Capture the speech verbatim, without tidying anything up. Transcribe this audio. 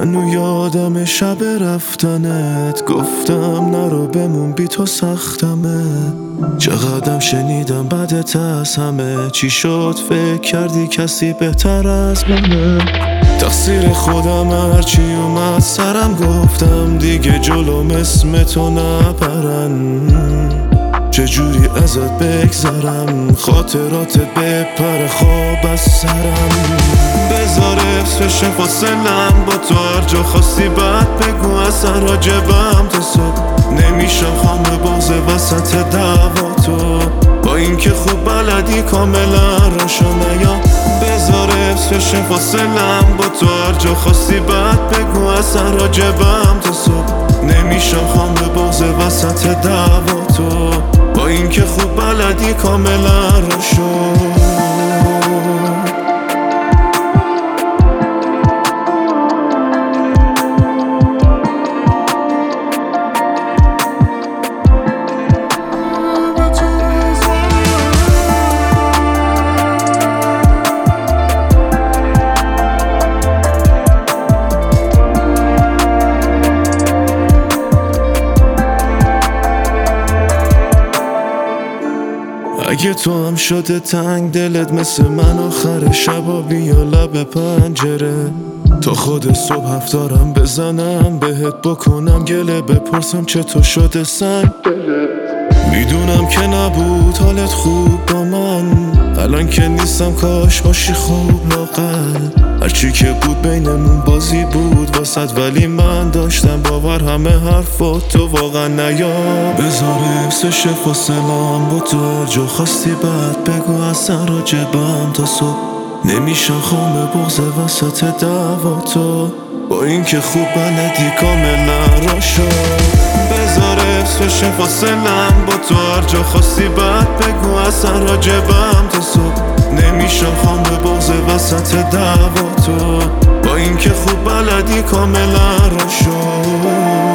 منو یادم شب رفتنت، گفتم نرو بمون بی تو سختمه. چقدرم شنیدم بدت از همه، چی شد فکر کردی کسی بهتر از منه؟ تقصیر خودم هرچی اومد سرم، گفتم دیگه جلوم اسم تو نبرن. چجوری ازت بگذرم، خاطراتت بپره خواب از سرم. بذار حفظش فاصلم با تو، هر جا خواستی بعد بگو اصلا راجبم تا صبح. نمیشم خانه باز وسط دعوا تو، با اینکه خوب بلدی کاملا راشو نیا. بذار حفظش فاصلم با تو، هر جا خواستی بعد بگو اصلا راجبم تا صبح. نمیشم خانه باز وسط دعوا تو، با اینکه خوب بلدی کاملا راشو. اگه تو هم شده تنگ دلت مثل من، آخر شبا بیا لب پنجره. تا خود صبح هفتارم بزنم بهت، بکنم گله بپرسم چطور شده سنگ. میدونم که نبود حالت خوب با من، الان که نیستم کاش باشی خوب لاغر. هرچی که بود بینمون بازی بود واسد، ولی من داشتم باور همه حرفات تو واقعا نیاد. بذار حفظش فاصلم با تو، هر جا خواستی بعد بگو اصلا راجبم تا صبح. نمیشم خامه بغض وسط دعوا تو، با اینکه خوب بلدی کاملا راشو. بذار حفظش فاصلم با تو، هر جا خواستی بعد بگو اصلا راجبم تا صبح. نمیشم خامه بغض وسط دعوا تو، با اینکه خوب بلدی کاملا راشو.